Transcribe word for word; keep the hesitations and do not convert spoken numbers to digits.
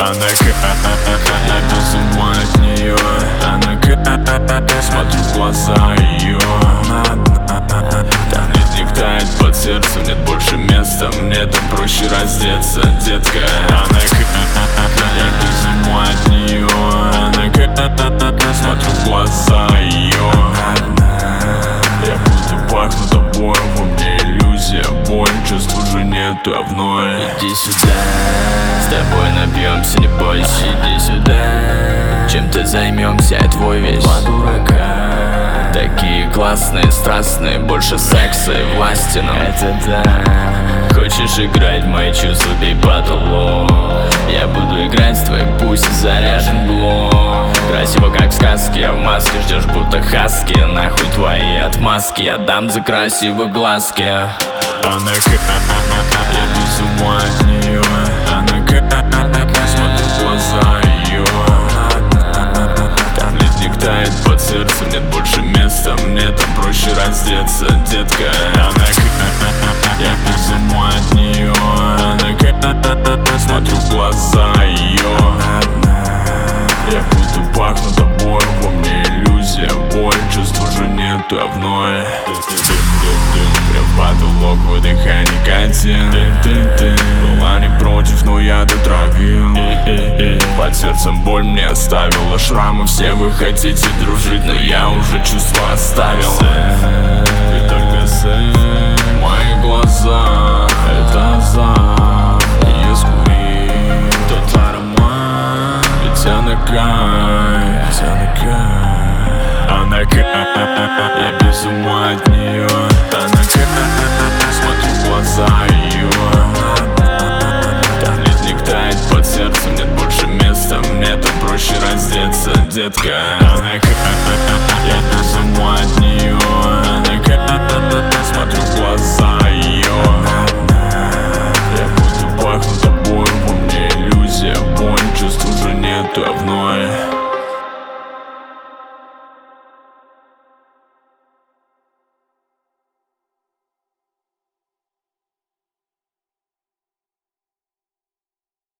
Она я без ума от нее. Она смотрю в глаза ее. Там ледник тает под сердцем, нет больше места, мне там проще раздеться, детка. Она я без ума от нее. Она смотрю в глаза ее. Я буду пахну тобой, во мне иллюзия, боль, чувств уже нету, а вновь. Иди сюда, с тобой напьемся, не бойся. Иди сюда, чем-то займемся, я твой весь два дурака. Такие классные, страстные, больше секса и власти нам. Это да. Хочешь играть в мои чувства, бей по тулу. Я буду играть с твоей, пусть заряжен блок. Красиво как в сказке, я в маске, ждешь будто хаски. Нахуй твои отмазки, я дам за красивые глазки. Она я без ума от нее. Она смотрю в глаза ее. Там ледник тает под сердцем, нет больше места, мне там проще раздеться, детка. Она я без ума от нее. Она смотрю в глаза ее. Я буду пахну тобой, во мне иллюзия, боль, чувств уже нету, а вновь. Прям потолок, выдыхай никотин. Была не против, но я дотравил. Под сердцем боль мне оставила шрамы. Все вы хотите дружить, но я уже чувства оставил. Ты только сын, мои глаза, это азарт. Если тот аромат, ведь она кайф, ведь она кайф. Она кайф, я без ума от нее. Она кайф, смотрю в глаза ее. Там ледник тает под сердцем, нет больше места, мне там проще раздеться, детка.